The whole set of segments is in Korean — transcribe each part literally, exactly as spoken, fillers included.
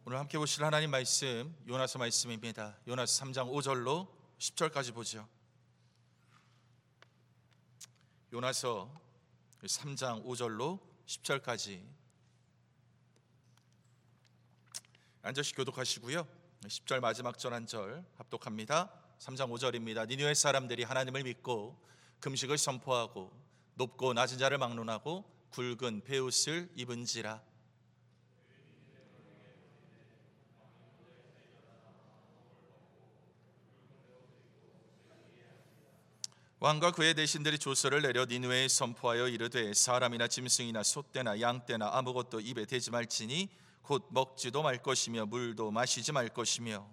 오늘 함께 보실 하나님 말씀 요나서 말씀입니다. 요나서 삼 장 오 절로 십 절까지 보죠. 요나서 삼 장 오 절로 십 절까지 한 절씩 교독하시고요. 십 절 마지막 절 한 절 합독합니다. 삼 장 오 절입니다. 니느웨 사람들이 하나님을 믿고 금식을 선포하고 높고 낮은 자를 막론하고 굵은 베옷을 입은지라. 왕과 그의 대신들이 조서를 내려 니느웨에 선포하여 이르되 사람이나 짐승이나 소떼나 양떼나 아무것도 입에 대지 말지니 곧 먹지도 말 것이며 물도 마시지 말 것이며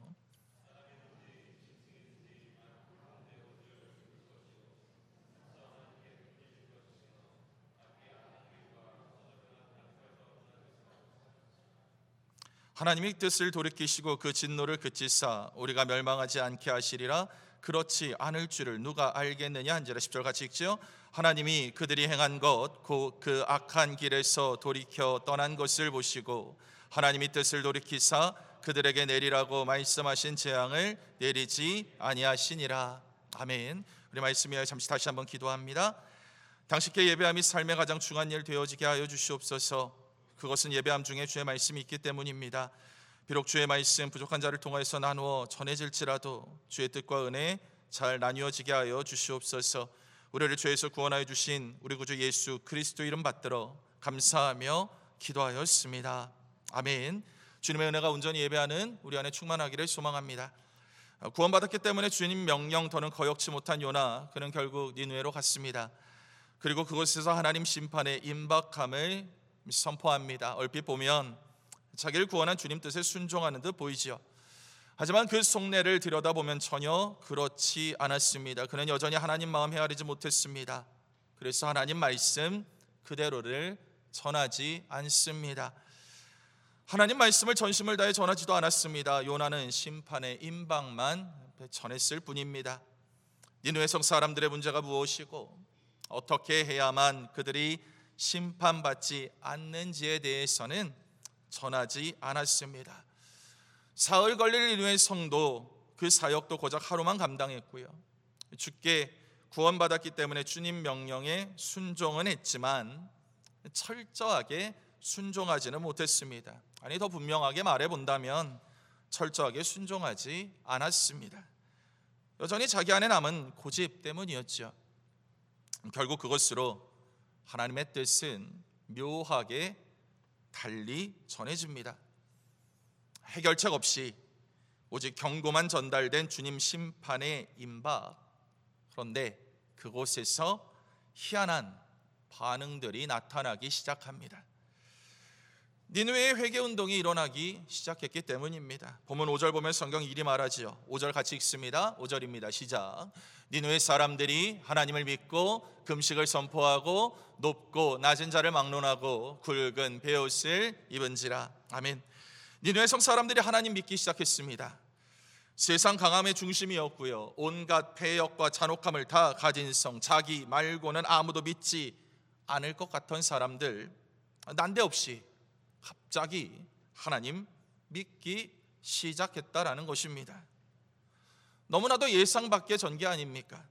하나님이 뜻을 돌이키시고 그 진노를 그치사 우리가 멸망하지 않게 하시리라. 그렇지 않을 줄을 누가 알겠느냐 한지라. 십 절 같이 읽지요. 하나님이 그들이 행한 것 곧 그 악한 길에서 돌이켜 떠난 것을 보시고 하나님이 뜻을 돌이키사 그들에게 내리라고 말씀하신 재앙을 내리지 아니하시니라. 아멘. 우리 말씀 위하여 잠시 다시 한번 기도합니다. 당신께 예배함이 삶의 가장 중요한 일 되어지게 하여 주시옵소서. 그것은 예배함 중에 주의 말씀이 있기 때문입니다. 비록 주의 말씀 부족한 자를 통하여서 나누어 전해질지라도 주의 뜻과 은혜 잘 나뉘어지게 하여 주시옵소서. 우리를 죄에서 구원하여 주신 우리 구주 예수 그리스도 이름 받들어 감사하며 기도하였습니다. 아멘. 주님의 은혜가 온전히 예배하는 우리 안에 충만하기를 소망합니다. 구원받았기 때문에 주님 명령 더는 거역치 못한 요나, 그는 결국 니느웨로 갔습니다. 그리고 그곳에서 하나님 심판의 임박함을 선포합니다. 얼핏 보면 자기를 구원한 주님 뜻에 순종하는 듯 보이지요. 하지만 그 속내를 들여다보면 전혀 그렇지 않았습니다. 그는 여전히 하나님 마음 헤아리지 못했습니다. 그래서 하나님 말씀 그대로를 전하지 않습니다. 하나님 말씀을 전심을 다해 전하지도 않았습니다. 요나는 심판의 임박만 전했을 뿐입니다. 니느웨 성 사람들의 문제가 무엇이고 어떻게 해야만 그들이 심판받지 않는지에 대해서는 전하지 않았습니다. 사흘 걸릴 니느웨 성도 그 사역도 고작 하루만 감당했고요. 주께 구원받았기 때문에 주님 명령에 순종은 했지만 철저하게 순종하지는 못했습니다. 아니 더 분명하게 말해본다면 철저하게 순종하지 않았습니다. 여전히 자기 안에 남은 고집 때문이었죠. 결국 그것으로 하나님의 뜻은 묘하게 달리 전해집니다. 해결책 없이 오직 경고만 전달된 주님 심판의 임박. 그런데 그곳에서 희한한 반응들이 나타나기 시작합니다. 니느웨의 회개운동이 일어나기 시작했기 때문입니다. 본문 오 절 보면 성경 일이 말하지요. 오 절 같이 읽습니다. 오 절입니다. 시작. 니느웨 사람들이 하나님을 믿고 금식을 선포하고 높고 낮은 자를 막론하고 굵은 베옷을 입은지라. 아멘. 니느웨 성 사람들이 하나님 믿기 시작했습니다. 세상 강함의 중심이었고요. 온갖 패역과 잔혹함을 다 가진 성, 자기 말고는 아무도 믿지 않을 것 같은 사람들, 난데없이 갑자기 하나님 믿기 시작했다라는 것입니다. 너무나도 예상 밖의 전개 아닙니까?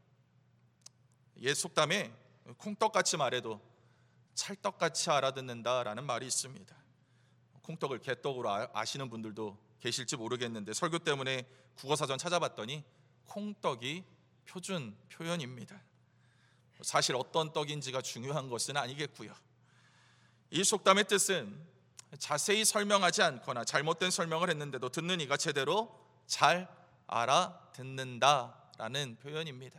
옛 속담에 콩떡같이 말해도 찰떡같이 알아듣는다라는 말이 있습니다. 콩떡을 개떡으로 아시는 분들도 계실지 모르겠는데 설교 때문에 국어사전 찾아봤더니 콩떡이 표준 표현입니다. 사실 어떤 떡인지가 중요한 것은 아니겠고요. 이 속담의 뜻은 자세히 설명하지 않거나 잘못된 설명을 했는데도 듣는 이가 제대로 잘 알아듣는다라는 표현입니다.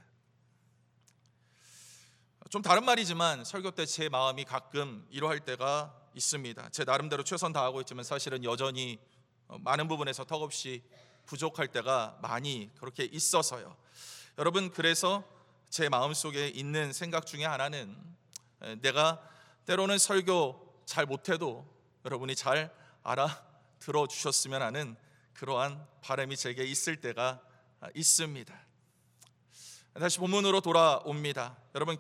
좀 다른 말이지만 설교 때 제 마음이 가끔 이러할 때가 있습니다. 제 나름대로 최선 다하고 있지만 사실은 여전히 많은 부분에서 턱없이 부족할 때가 많이 그렇게 있어서요. 여러분, 그래서 제 마음속에 있는 생각 중에 하나는 내가 때로는 설교 잘 못해도 여러분이 잘 알아들어 주셨으면 하는 그러한 바람이 제게 있을 때가 있습니다. 다시 본문으로 돌아옵니다. 여러분,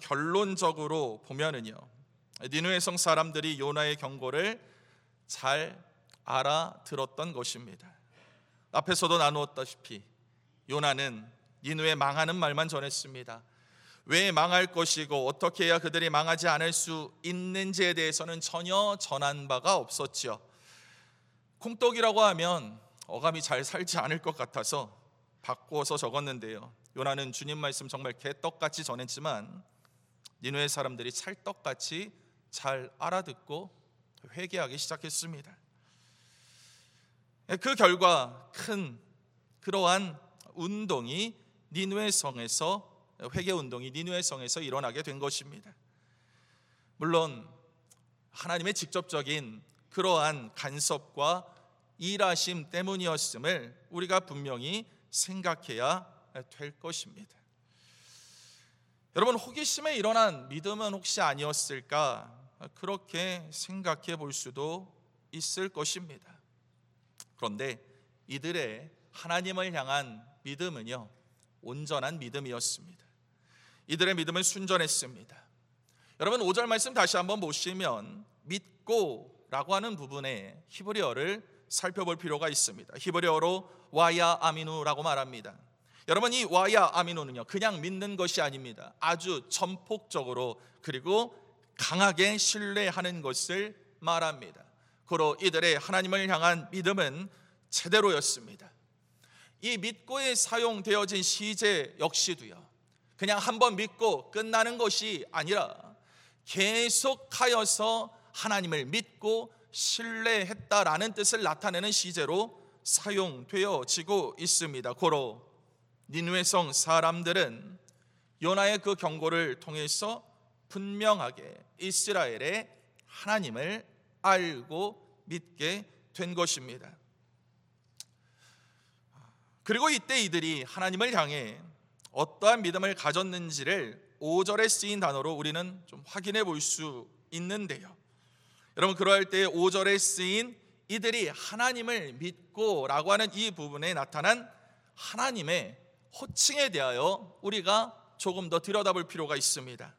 결론적으로 보면은요, 니느웨 성 사람들이 요나의 경고를 잘 알아들었던 것입니다. 앞에서도 나누었다시피 요나는 니느웨 망하는 말만 전했습니다. 왜 망할 것이고 어떻게 해야 그들이 망하지 않을 수 있는지에 대해서는 전혀 전한 바가 없었지요. 콩떡이라고 하면 어감이 잘 살지 않을 것 같아서 바꿔서 적었는데요, 요나는 주님 말씀 정말 개떡같이 전했지만 니느웨 사람들이 찰떡같이 잘 알아듣고 회개하기 시작했습니다. 그 결과 큰 그러한 운동이 니느웨 성에서 회개 운동이 니느웨 성에서 일어나게 된 것입니다. 물론 하나님의 직접적인 그러한 간섭과 일하심 때문이었음을 우리가 분명히 생각해야 될 것입니다. 여러분, 호기심에 일어난 믿음은 혹시 아니었을까? 그렇게 생각해 볼 수도 있을 것입니다. 그런데 이들의 하나님을 향한 믿음은요, 온전한 믿음이었습니다. 이들의 믿음은 순전했습니다. 여러분, 오 절 말씀 다시 한번 보시면 믿고 라고 하는 부분에 히브리어를 살펴볼 필요가 있습니다. 히브리어로 와야 아미누라고 말합니다. 여러분, 이 와야 아미누는요, 그냥 믿는 것이 아닙니다. 아주 전폭적으로 그리고 강하게 신뢰하는 것을 말합니다. 고로 이들의 하나님을 향한 믿음은 제대로였습니다. 이 믿고에 사용되어진 시제 역시도요, 그냥 한번 믿고 끝나는 것이 아니라 계속하여서 하나님을 믿고 신뢰했다라는 뜻을 나타내는 시제로 사용되어지고 있습니다. 고로 니느웨 성 사람들은 요나의 그 경고를 통해서 분명하게 이스라엘의 하나님을 알고 믿게 된 것입니다. 그리고 이때 이들이 하나님을 향해 어떠한 믿음을 가졌는지를 오 절에 쓰인 단어로 우리는 좀 확인해 볼 수 있는데요, 여러분, 그러할 때 오 절에 쓰인 이들이 하나님을 믿고 라고 하는 이 부분에 나타난 하나님의 호칭에 대하여 우리가 조금 더 들여다볼 필요가 있습니다.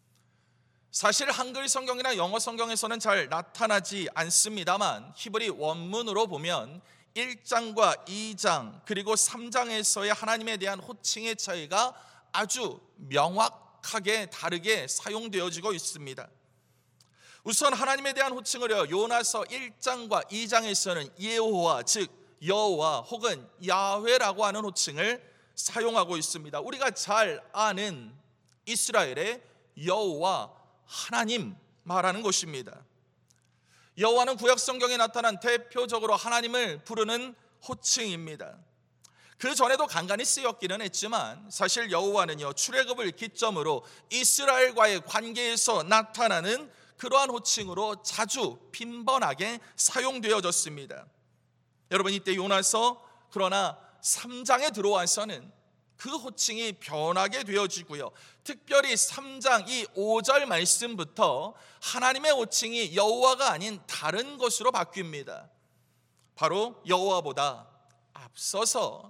사실 한글 성경이나 영어 성경에서는 잘 나타나지 않습니다만 히브리 원문으로 보면 일 장과 이 장 그리고 삼 장에서의 하나님에 대한 호칭의 차이가 아주 명확하게 다르게 사용되어지고 있습니다. 우선 하나님에 대한 호칭을요, 요나서 일 장과 이 장에서는 예호와 즉 여호와 혹은 야훼라고 하는 호칭을 사용하고 있습니다. 우리가 잘 아는 이스라엘의 여호와 하나님 말하는 것입니다. 여호와는 구약 성경에 나타난 대표적으로 하나님을 부르는 호칭입니다. 그 전에도 간간히 쓰였기는 했지만 사실 여호와는요, 출애굽을 기점으로 이스라엘과의 관계에서 나타나는 그러한 호칭으로 자주 빈번하게 사용되어졌습니다. 여러분, 이때 요나서 그러나 삼 장에 들어와서는 그 호칭이 변하게 되어지고요, 특별히 삼 장 이 오 절 말씀부터 하나님의 호칭이 여호와가 아닌 다른 것으로 바뀝니다. 바로 여호와보다 앞서서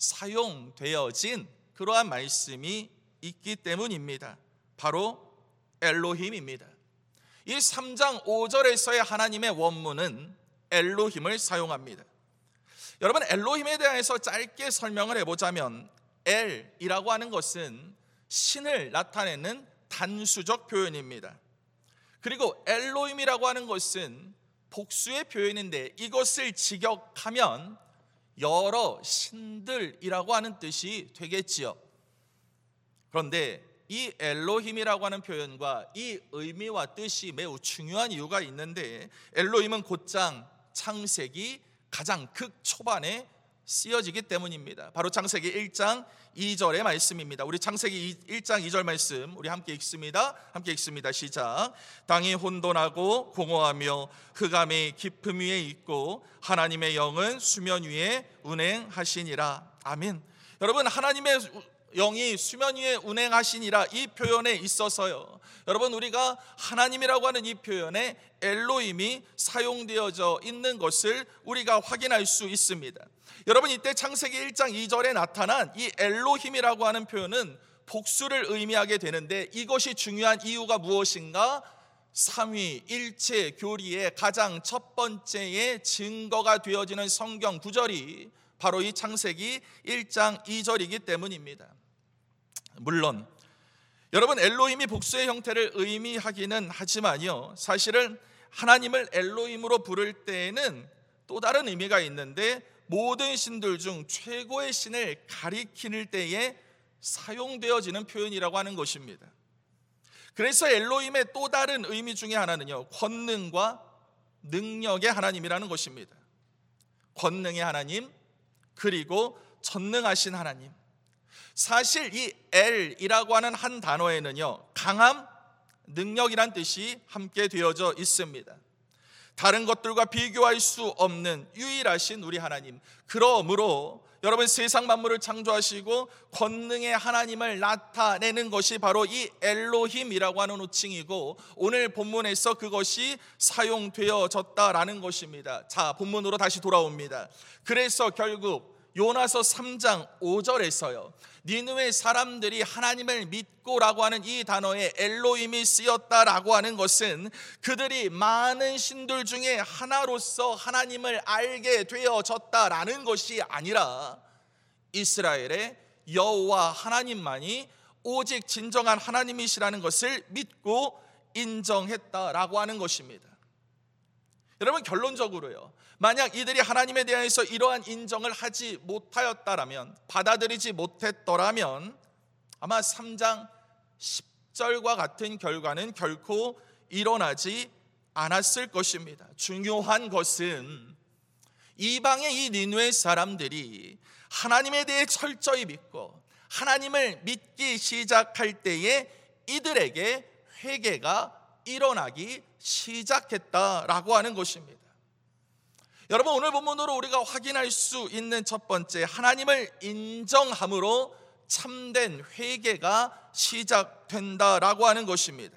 사용되어진 그러한 말씀이 있기 때문입니다. 바로 엘로힘입니다. 이 삼 장 오 절에서의 하나님의 원문은 엘로힘을 사용합니다. 여러분, 엘로힘에 대해서 짧게 설명을 해보자면 엘이라고 하는 것은 신을 나타내는 단수적 표현입니다. 그리고 엘로힘이라고 하는 것은 복수의 표현인데 이것을 직역하면 여러 신들이라고 하는 뜻이 되겠지요. 그런데 이 엘로힘이라고 하는 표현과 이 의미와 뜻이 매우 중요한 이유가 있는데, 엘로힘은 곧장 창세기 가장 극초반에 쓰여지기 때문입니다. 바로 창세기 일 장 이 절의 말씀입니다. 우리 창세기 일 장 이 절 말씀 우리 함께 읽습니다. 함께 읽습니다. 시작. 땅이 혼돈하고 공허하며 흑암이 깊음 위에 있고 하나님의 영은 수면 위에 운행하시니라. 아멘. 여러분, 하나님의 영이 수면 위에 운행하시니라 이 표현에 있어서요, 여러분, 우리가 하나님이라고 하는 이 표현에 엘로힘이 사용되어져 있는 것을 우리가 확인할 수 있습니다. 여러분, 이때 창세기 일 장 이 절에 나타난 이 엘로힘이라고 하는 표현은 복수를 의미하게 되는데 이것이 중요한 이유가 무엇인가? 삼위일체 교리의 가장 첫 번째의 증거가 되어지는 성경 구절이 바로 이 창세기 일 장 이 절이기 때문입니다. 물론 여러분, 엘로힘이 복수의 형태를 의미하기는 하지만요, 사실은 하나님을 엘로힘으로 부를 때에는 또 다른 의미가 있는데, 모든 신들 중 최고의 신을 가리킬 때에 사용되어지는 표현이라고 하는 것입니다. 그래서 엘로힘의 또 다른 의미 중에 하나는요, 권능과 능력의 하나님이라는 것입니다. 권능의 하나님, 그리고 전능하신 하나님. 사실 이 엘이라고 하는 한 단어에는요, 강함, 능력이란 뜻이 함께 되어져 있습니다. 다른 것들과 비교할 수 없는 유일하신 우리 하나님, 그러므로 여러분, 세상 만물을 창조하시고 권능의 하나님을 나타내는 것이 바로 이 엘로힘이라고 하는 호칭이고, 오늘 본문에서 그것이 사용되어졌다라는 것입니다. 자, 본문으로 다시 돌아옵니다. 그래서 결국 요나서 삼 장 오 절에서요, 니느웨 사람들이 하나님을 믿고라고 하는 이 단어에 엘로힘이 쓰였다라고 하는 것은 그들이 많은 신들 중에 하나로서 하나님을 알게 되어졌다라는 것이 아니라 이스라엘의 여호와 하나님만이 오직 진정한 하나님이시라는 것을 믿고 인정했다라고 하는 것입니다. 여러분, 결론적으로요, 만약 이들이 하나님에 대해서 이러한 인정을 하지 못하였다라면, 받아들이지 못했더라면 아마 삼 장 십 절과 같은 결과는 결코 일어나지 않았을 것입니다. 중요한 것은 이방의 이 니느웨 사람들이 하나님에 대해 철저히 믿고 하나님을 믿기 시작할 때에 이들에게 회개가 일어나기 시작했다라고 하는 것입니다. 여러분, 오늘 본문으로 우리가 확인할 수 있는 첫 번째, 하나님을 인정함으로 참된 회개가 시작된다라고 하는 것입니다.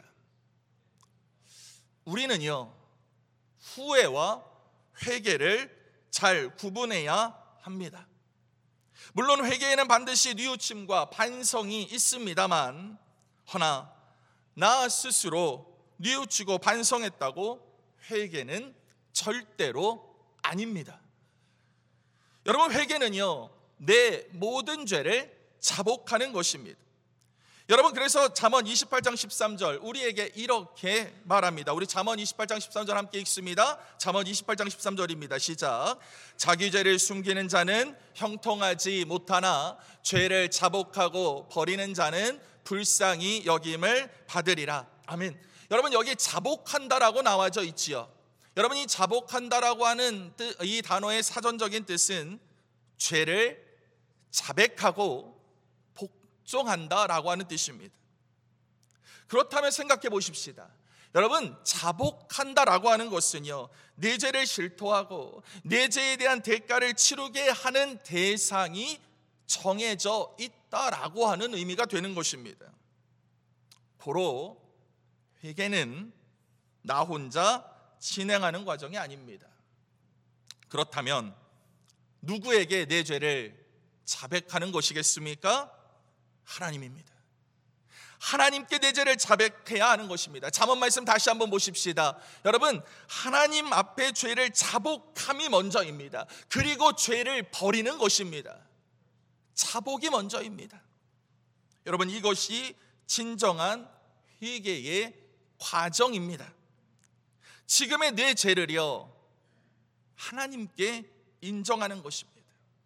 우리는요, 후회와 회개를 잘 구분해야 합니다. 물론 회개에는 반드시 뉘우침과 반성이 있습니다만, 허나 나 스스로 뉘우치고 반성했다고 회개는 절대로 아닙니다. 여러분, 회개는요, 내 모든 죄를 자복하는 것입니다. 여러분, 그래서 잠언 이십팔 장 십삼 절 우리에게 이렇게 말합니다. 우리 잠언 이십팔 장 십삼 절 함께 읽습니다. 잠언 이십팔 장 십삼 절입니다. 시작. 자기 죄를 숨기는 자는 형통하지 못하나 죄를 자복하고 버리는 자는 불쌍히 여김을 받으리라. 아멘. 여러분, 여기 자복한다라고 나와져 있지요. 여러분, 이 자복한다라고 하는 뜻, 이 단어의 사전적인 뜻은 죄를 자백하고 복종한다라고 하는 뜻입니다. 그렇다면 생각해 보십시다. 여러분, 자복한다라고 하는 것은요, 내 죄를 실토하고 내 죄에 대한 대가를 치르게 하는 대상이 정해져 있다라고 하는 의미가 되는 것입니다. 고로 회개는 나 혼자 진행하는 과정이 아닙니다. 그렇다면 누구에게 내 죄를 자백하는 것이겠습니까? 하나님입니다. 하나님께 내 죄를 자백해야 하는 것입니다. 잠언 말씀 다시 한번 보십시다. 여러분, 하나님 앞에 죄를 자복함이 먼저입니다. 그리고 죄를 버리는 것입니다. 자복이 먼저입니다. 여러분, 이것이 진정한 회개의 과정입니다. 지금의 내 죄를요, 하나님께 인정하는 것입니다.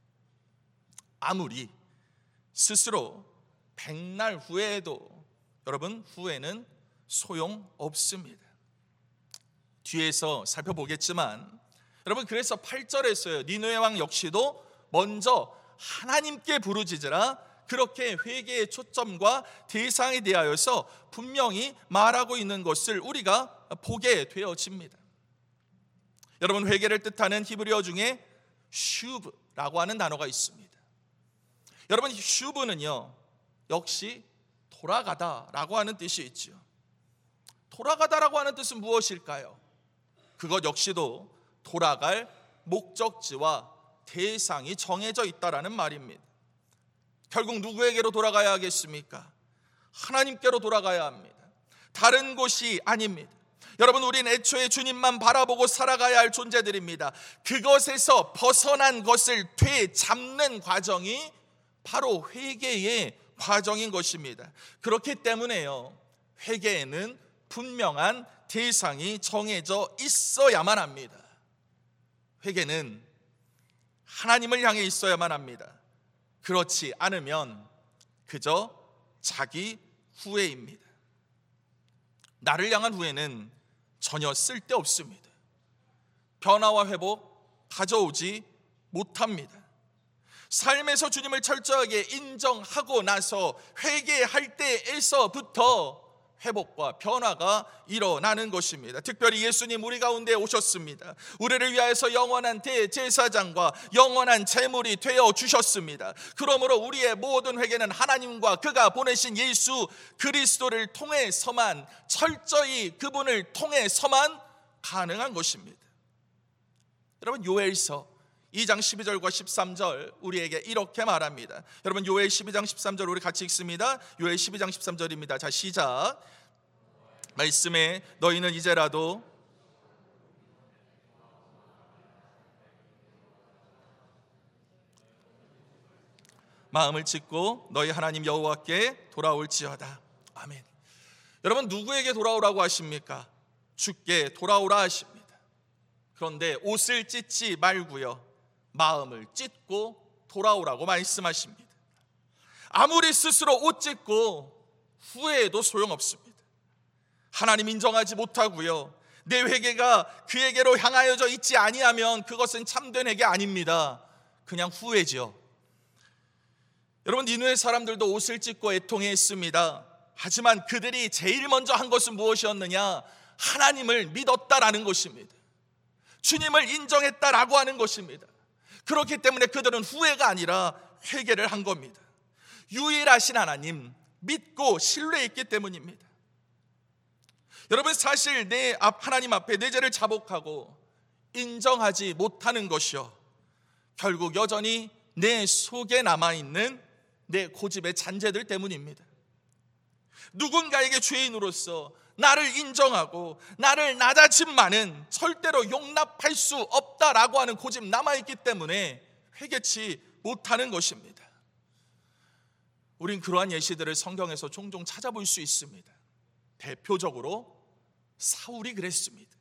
아무리 스스로 백날 후회해도 여러분, 후회는 소용없습니다. 뒤에서 살펴보겠지만, 여러분, 그래서 팔 절에서요, 니느웨 왕 역시도 먼저 하나님께 부르짖으라, 그렇게 회개의 초점과 대상에 대하여서 분명히 말하고 있는 것을 우리가 보게 되어집니다. 여러분, 회개를 뜻하는 히브리어 중에 슈브라고 하는 단어가 있습니다. 여러분, 슈브는요, 역시 돌아가다라고 하는 뜻이 있죠. 돌아가다라고 하는 뜻은 무엇일까요? 그것 역시도 돌아갈 목적지와 대상이 정해져 있다라는 말입니다. 결국 누구에게로 돌아가야 하겠습니까? 하나님께로 돌아가야 합니다. 다른 곳이 아닙니다. 여러분, 우린 애초에 주님만 바라보고 살아가야 할 존재들입니다. 그것에서 벗어난 것을 되잡는 과정이 바로 회개의 과정인 것입니다. 그렇기 때문에요, 회개에는 분명한 대상이 정해져 있어야만 합니다. 회개는 하나님을 향해 있어야만 합니다. 그렇지 않으면 그저 자기 후회입니다. 나를 향한 후회는 전혀 쓸데없습니다. 변화와 회복 가져오지 못합니다. 삶에서 주님을 철저하게 인정하고 나서 회개할 때에서부터 회복과 변화가 일어나는 것입니다. 특별히 예수님 우리 가운데 오셨습니다. 우리를 위하여서 영원한 대제사장과 영원한 제물이 되어 주셨습니다. 그러므로 우리의 모든 회개는 하나님과 그가 보내신 예수 그리스도를 통해서만, 철저히 그분을 통해서만 가능한 것입니다. 여러분, 요엘서 이 장 십이 절과 십삼 절 우리에게 이렇게 말합니다. 여러분, 요엘 십이 장 십삼 절 우리 같이 읽습니다. 요엘 십이 장 십삼 절입니다. 자, 시작. 말씀에 너희는 이제라도 마음을 찢고 너희 하나님 여호와께 돌아올지어다. 아멘. 여러분, 누구에게 돌아오라고 하십니까? 주께 돌아오라 하십니다. 그런데 옷을 찢지 말고요, 마음을 찢고 돌아오라고 말씀하십니다. 아무리 스스로 옷 찢고 후회해도 소용없습니다. 하나님 인정하지 못하고요, 내 회개가 그에게로 향하여져 있지 아니하면 그것은 참된 회개 아닙니다. 그냥 후회죠. 여러분, 니느웨 사람들도 옷을 찢고 애통했습니다. 하지만 그들이 제일 먼저 한 것은 무엇이었느냐? 하나님을 믿었다라는 것입니다. 주님을 인정했다라고 하는 것입니다. 그렇기 때문에 그들은 후회가 아니라 회개를 한 겁니다. 유일하신 하나님 믿고 신뢰했기 때문입니다. 여러분, 사실 내 앞 하나님 앞에 내 죄를 자복하고 인정하지 못하는 것이요, 결국 여전히 내 속에 남아있는 내 고집의 잔재들 때문입니다. 누군가에게 죄인으로서 나를 인정하고 나를 낮아짐만은 절대로 용납할 수 없다라고 하는 고집 남아있기 때문에 회개치 못하는 것입니다. 우린 그러한 예시들을 성경에서 종종 찾아볼 수 있습니다. 대표적으로 사울이 그랬습니다.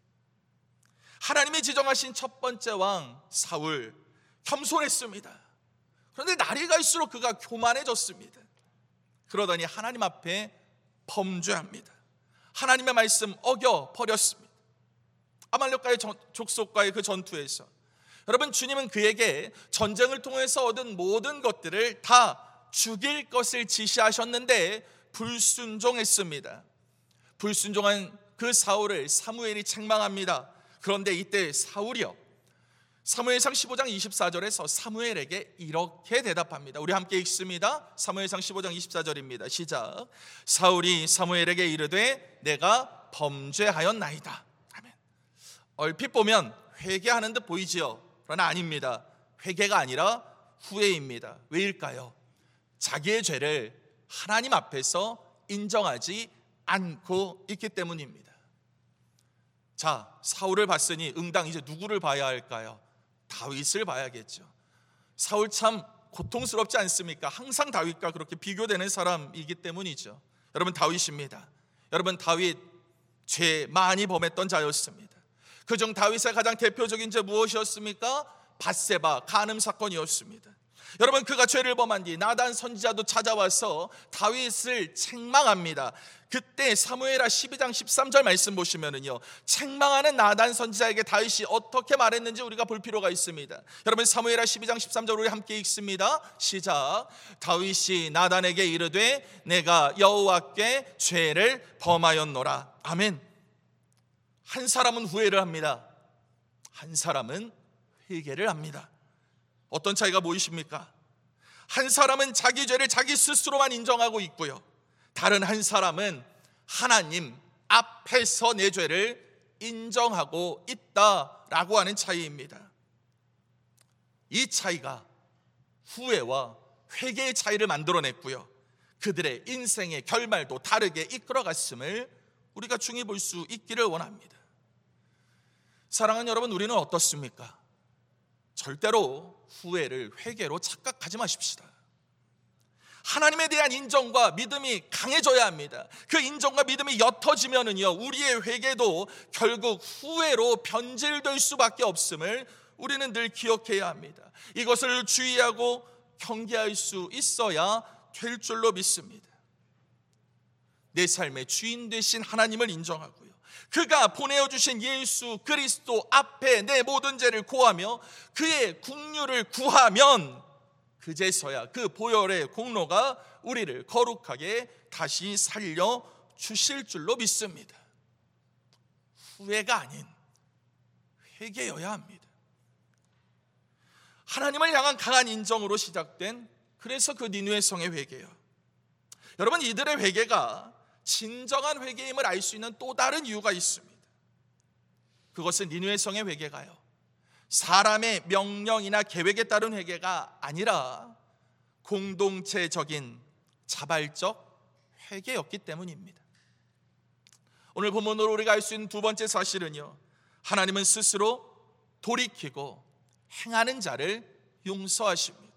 하나님이 지정하신 첫 번째 왕 사울, 겸손했습니다. 그런데 날이 갈수록 그가 교만해졌습니다. 그러더니 하나님 앞에 범죄합니다. 하나님의 말씀 어겨 버렸습니다. 아말렉과의 족속과의 그 전투에서 여러분, 주님은 그에게 전쟁을 통해서 얻은 모든 것들을 다 죽일 것을 지시하셨는데 불순종했습니다. 불순종한 그 사울을 사무엘이 책망합니다. 그런데 이때 사울이요, 사무엘상 십오 장 이십사 절에서 사무엘에게 이렇게 대답합니다. 우리 함께 읽습니다. 사무엘상 십오 장 이십사 절입니다. 시작. 사울이 사무엘에게 이르되 내가 범죄하였나이다. 아멘. 얼핏 보면 회개하는 듯 보이지요. 그러나 아닙니다. 회개가 아니라 후회입니다. 왜일까요? 자기의 죄를 하나님 앞에서 인정하지 않고 있기 때문입니다. 자, 사울을 봤으니 응당 이제 누구를 봐야 할까요? 다윗을 봐야겠죠. 사울 참 고통스럽지 않습니까? 항상 다윗과 그렇게 비교되는 사람이기 때문이죠. 여러분, 다윗입니다. 여러분, 다윗 죄 많이 범했던 자였습니다. 그중 다윗의 가장 대표적인 죄 무엇이었습니까? 밧세바 간음 사건이었습니다. 여러분, 그가 죄를 범한 뒤 나단 선지자도 찾아와서 다윗을 책망합니다. 그때 사무엘하 십이 장 십삼 절 말씀 보시면은요, 책망하는 나단 선지자에게 다윗이 어떻게 말했는지 우리가 볼 필요가 있습니다. 여러분, 사무엘하 십이 장 십삼 절 우리 함께 읽습니다. 시작. 다윗이 나단에게 이르되 내가 여호와께 죄를 범하였노라. 아멘. 한 사람은 후회를 합니다. 한 사람은 회개를 합니다. 어떤 차이가 보이십니까? 한 사람은 자기 죄를 자기 스스로만 인정하고 있고요, 다른 한 사람은 하나님 앞에서 내 죄를 인정하고 있다라고 하는 차이입니다. 이 차이가 후회와 회개의 차이를 만들어냈고요, 그들의 인생의 결말도 다르게 이끌어갔음을 우리가 중히 볼 수 있기를 원합니다. 사랑하는 여러분, 우리는 어떻습니까? 절대로 후회를 회개로 착각하지 마십시다. 하나님에 대한 인정과 믿음이 강해져야 합니다. 그 인정과 믿음이 옅어지면은요, 우리의 회개도 결국 후회로 변질될 수밖에 없음을 우리는 늘 기억해야 합니다. 이것을 주의하고 경계할 수 있어야 될 줄로 믿습니다. 내 삶의 주인 되신 하나님을 인정하고요, 그가 보내어 주신 예수 그리스도 앞에 내 모든 죄를 고하며 그의 긍휼을 구하면 그제서야 그 보혈의 공로가 우리를 거룩하게 다시 살려 주실 줄로 믿습니다. 후회가 아닌 회개여야 합니다. 하나님을 향한 강한 인정으로 시작된, 그래서 그 니느웨 성의 회개요. 여러분, 이들의 회개가 진정한 회개임을 알 수 있는 또 다른 이유가 있습니다. 그것은 니느웨 성의 회개가요, 사람의 명령이나 계획에 따른 회개가 아니라 공동체적인 자발적 회개였기 때문입니다. 오늘 본문으로 우리가 알 수 있는 두 번째 사실은요, 하나님은 스스로 돌이키고 행하는 자를 용서하십니다.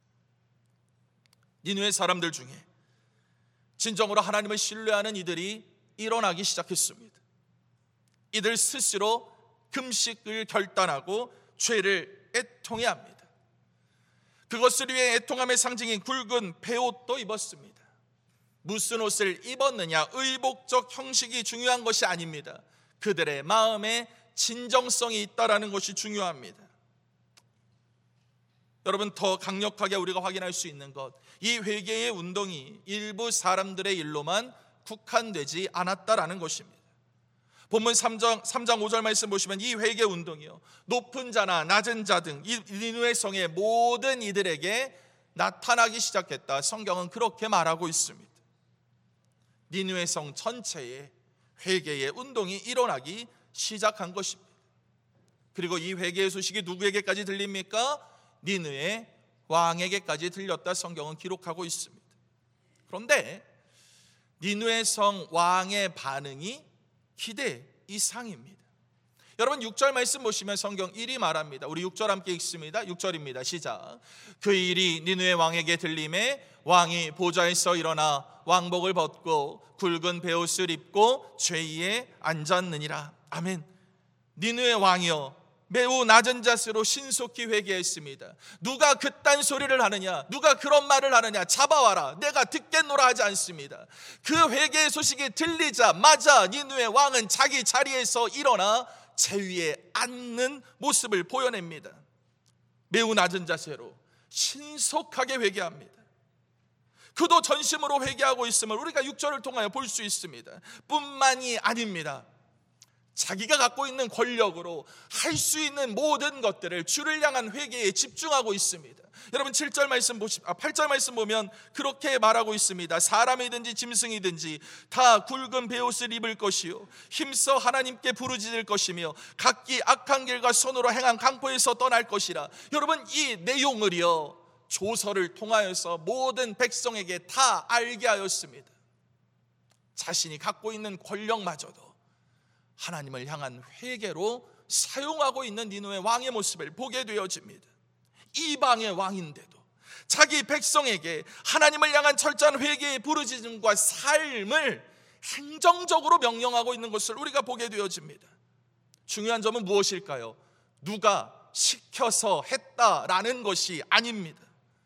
니느웨 사람들 중에 진정으로 하나님을 신뢰하는 이들이 일어나기 시작했습니다. 이들 스스로 금식을 결단하고 죄를 애통해야 합니다. 그것을 위해 애통함의 상징인 굵은 베옷도 입었습니다. 무슨 옷을 입었느냐, 의복적 형식이 중요한 것이 아닙니다. 그들의 마음에 진정성이 있다라는 것이 중요합니다. 여러분, 더 강력하게 우리가 확인할 수 있는 것, 이 회개의 운동이 일부 사람들의 일로만 국한되지 않았다라는 것입니다. 본문 삼 장, 삼 장 오 절 말씀 보시면 이 회개 운동이요, 높은 자나 낮은 자 등 이 니느웨 성의 모든 이들에게 나타나기 시작했다. 성경은 그렇게 말하고 있습니다. 니느웨 성 전체에 회개의 운동이 일어나기 시작한 것입니다. 그리고 이 회개의 소식이 누구에게까지 들립니까? 니느웨 왕에게까지 들렸다. 성경은 기록하고 있습니다. 그런데 니느웨 성 왕의 반응이 기대 이상입니다. 여러분, 육 절 말씀 보시면 성경 일이 말합니다. 우리 육 절 함께 읽습니다. 육 절입니다. 시작. 그 일이 니느웨 왕에게 들림에 왕이 보좌에서 일어나 왕복을 벗고 굵은 베옷을 입고 죄위에 앉았느니라. 아멘. 니느웨 왕이여, 매우 낮은 자세로 신속히 회개했습니다. 누가 그딴 소리를 하느냐, 누가 그런 말을 하느냐, 잡아와라, 내가 듣겠노라 하지 않습니다. 그 회개의 소식이 들리자마자 니느웨 왕은 자기 자리에서 일어나 제위에 앉는 모습을 보여냅니다. 매우 낮은 자세로 신속하게 회개합니다. 그도 전심으로 회개하고 있음을 우리가 육 절을 통하여 볼 수 있습니다. 뿐만이 아닙니다. 자기가 갖고 있는 권력으로 할 수 있는 모든 것들을 주를 향한 회개에 집중하고 있습니다. 여러분, 칠 절 말씀 보시, 아, 팔 절 말씀 보면 그렇게 말하고 있습니다. 사람이든지 짐승이든지 다 굵은 베옷을 입을 것이요, 힘써 하나님께 부르짖을 것이며 각기 악한 길과 손으로 행한 강포에서 떠날 것이라. 여러분, 이 내용을요, 조서를 통하여서 모든 백성에게 다 알게 하였습니다. 자신이 갖고 있는 권력마저도 하나님을 향한 회개로 사용하고 있는 니느웨 왕의 모습을 보게 되어집니다. 이방의 왕인데도 자기 백성에게 하나님을 향한 철저한 회개의 부르짖음과 삶을 행정적으로 명령하고 있는 것을 우리가 보게 되어집니다. 중요한 점은 무엇일까요? 누가 시켜서 했다라는 것이 아닙니다.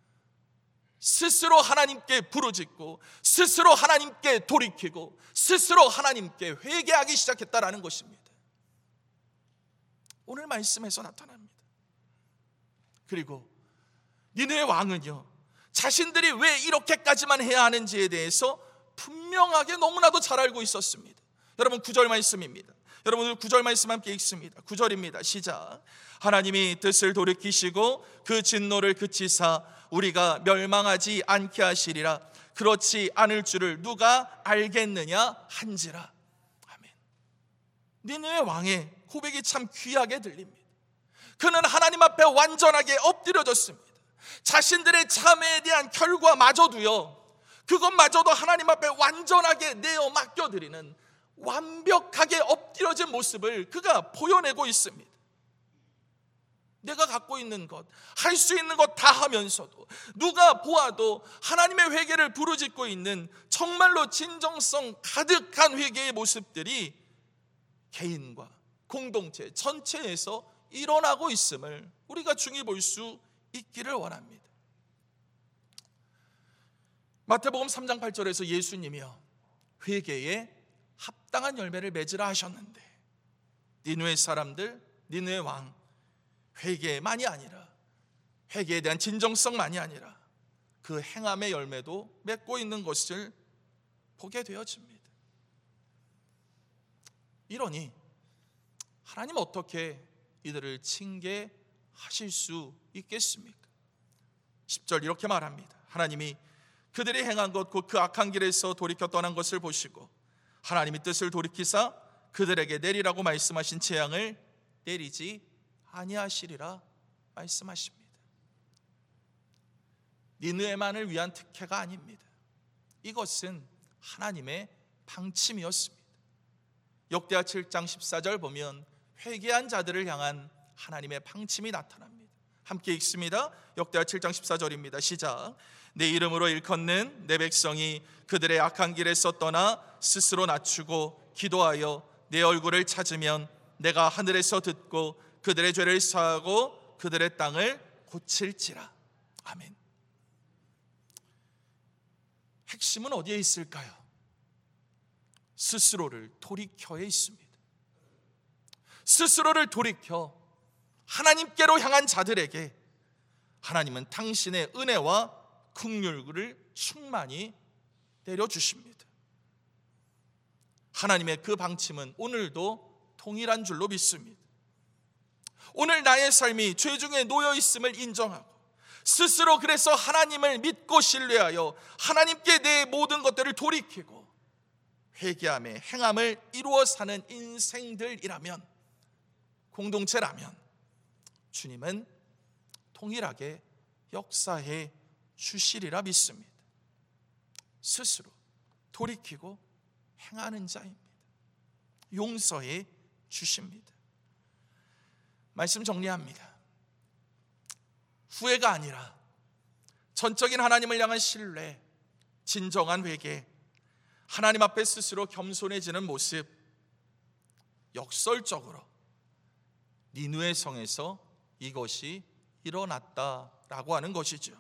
스스로 하나님께 부르짖고 스스로 하나님께 돌이키고 스스로 하나님께 회개하기 시작했다라는 것입니다. 오늘 말씀에서 나타납니다. 그리고 니느웨 왕은요, 자신들이 왜 이렇게까지만 해야 하는지에 대해서 분명하게 너무나도 잘 알고 있었습니다. 여러분, 구 절 말씀입니다. 여러분, 구 절 말씀 함께 읽습니다. 구 절입니다. 시작. 하나님이 뜻을 돌이키시고 그 진노를 그치사 우리가 멸망하지 않게 하시리라. 그렇지 않을 줄을 누가 알겠느냐 한지라. 아멘. 니느웨 왕의 고백이 참 귀하게 들립니다. 그는 하나님 앞에 완전하게 엎드려졌습니다. 자신들의 참회에 대한 결과마저도요, 그것마저도 하나님 앞에 완전하게 내어 맡겨드리는 완벽하게 엎드려진 모습을 그가 보여내고 있습니다. 내가 갖고 있는 것, 할 수 있는 것 다 하면서도 누가 보아도 하나님의 회개를 부르짖고 있는 정말로 진정성 가득한 회개의 모습들이 개인과 공동체 전체에서 일어나고 있음을 우리가 중히 볼 수 있기를 원합니다. 마태복음 삼 장 팔 절에서 예수님이요 회개에 합당한 열매를 맺으라 하셨는데, 니느웨 사람들, 니느웨 왕, 회개만이 아니라, 회개에 대한 진정성만이 아니라 그 행함의 열매도 맺고 있는 것을 보게 되어집니다. 이러니 하나님 어떻게 이들을 징계하실 수 있겠습니까? 십 절 이렇게 말합니다. 하나님이 그들이 행한 것 곧 그 악한 길에서 돌이켜 떠난 것을 보시고 하나님이 뜻을 돌이키사 그들에게 내리라고 말씀하신 재앙을 내리지 아니하시리라 말씀하십니다. 니느웨만을 위한 특혜가 아닙니다. 이것은 하나님의 방침이었습니다. 역대하 칠 장 십사 절 보면 회개한 자들을 향한 하나님의 방침이 나타납니다. 함께 읽습니다. 역대하 칠 장 십사 절입니다. 시작. 내 이름으로 일컫는 내 백성이 그들의 악한 길에서 떠나 스스로 낮추고 기도하여 내 얼굴을 찾으면 내가 하늘에서 듣고 그들의 죄를 사하고 그들의 땅을 고칠지라. 아멘. 핵심은 어디에 있을까요? 스스로를 돌이켜에 있습니다. 스스로를 돌이켜 하나님께로 향한 자들에게 하나님은 당신의 은혜와 긍휼을 충만히 내려주십니다. 하나님의 그 방침은 오늘도 동일한 줄로 믿습니다. 오늘 나의 삶이 죄 중에 놓여 있음을 인정하고 스스로 그래서 하나님을 믿고 신뢰하여 하나님께 내 모든 것들을 돌이키고 회개함의 행함을 이루어 사는 인생들이라면, 공동체라면 주님은 동일하게 역사해 주시리라 믿습니다. 스스로 돌이키고 행하는 자입니다. 용서해 주십니다. 말씀 정리합니다. 후회가 아니라 전적인 하나님을 향한 신뢰, 진정한 회개, 하나님 앞에 스스로 겸손해지는 모습, 역설적으로 니느웨 성에서 이것이 일어났다라고 하는 것이죠.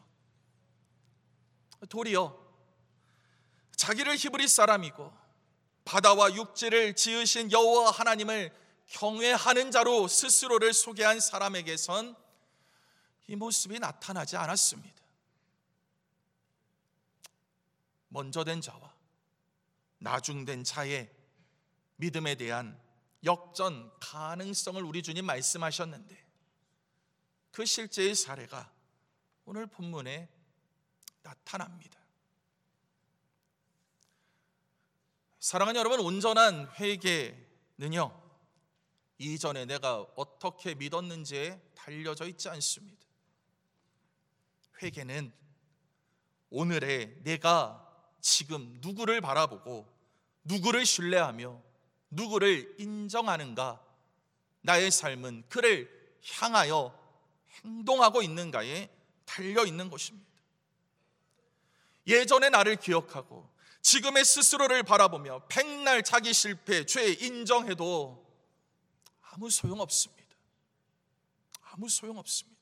도리어 자기를 히브리 사람이고 바다와 육지를 지으신 여호와 하나님을 경외하는 자로 스스로를 소개한 사람에게선 이 모습이 나타나지 않았습니다. 먼저 된 자와 나중된 자의 믿음에 대한 역전 가능성을 우리 주님 말씀하셨는데, 그 실제의 사례가 오늘 본문에 나타납니다. 사랑하는 여러분, 온전한 회개는요 이전에 내가 어떻게 믿었는지에 달려져 있지 않습니다. 회개는 오늘의 내가 지금 누구를 바라보고 누구를 신뢰하며 누구를 인정하는가, 나의 삶은 그를 향하여 행동하고 있는가에 달려 있는 것입니다. 예전의 나를 기억하고 지금의 스스로를 바라보며 백날 자기 실패, 죄 인정해도 아무 소용없습니다. 아무 소용없습니다.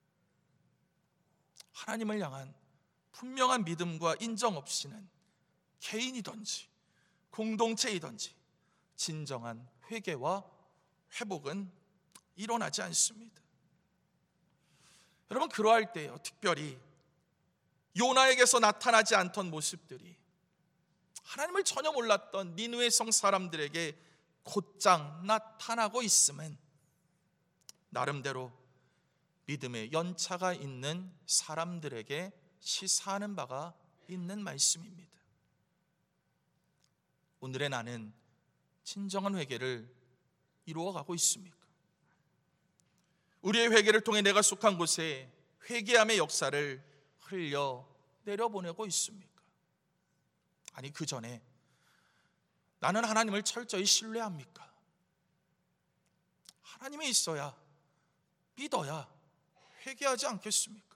하나님을 향한 분명한 믿음과 인정 없이는 개인이든지 공동체이든지 진정한 회개와 회복은 일어나지 않습니다. 여러분, 그러할 때요 특별히 요나에게서 나타나지 않던 모습들이 하나님을 전혀 몰랐던 니느웨 성 사람들에게 곧장 나타나고 있음은 나름대로 믿음의 연차가 있는 사람들에게 시사하는 바가 있는 말씀입니다. 오늘의 나는 진정한 회개를 이루어가고 있습니까? 우리의 회개를 통해 내가 속한 곳에 회개함의 역사를 흘려 내려보내고 있습니까? 아니, 그 전에 나는 하나님을 철저히 신뢰합니까? 하나님이 있어야, 믿어야 회개하지 않겠습니까?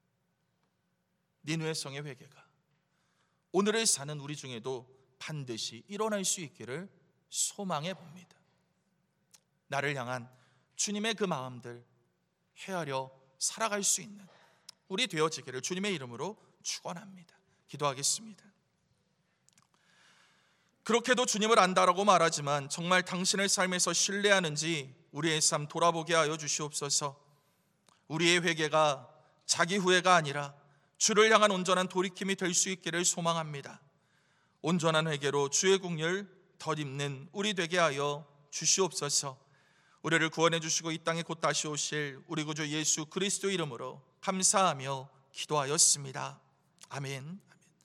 니느웨 성의 회개가 오늘을 사는 우리 중에도 반드시 일어날 수 있기를 소망해 봅니다. 나를 향한 주님의 그 마음들 헤아려 살아갈 수 있는 우리 되어지기를 주님의 이름으로 축원합니다. 기도하겠습니다. 그렇게도 주님을 안다라고 말하지만 정말 당신을 삶에서 신뢰하는지 우리의 삶 돌아보게 하여 주시옵소서. 우리의 회개가 자기 후회가 아니라 주를 향한 온전한 돌이킴이 될 수 있기를 소망합니다. 온전한 회개로 주의 국률 덧입는 우리 되게 하여 주시옵소서. 우리를 구원해 주시고 이 땅에 곧 다시 오실 우리 구주 예수 그리스도 이름으로 감사하며 기도하였습니다. 아멘.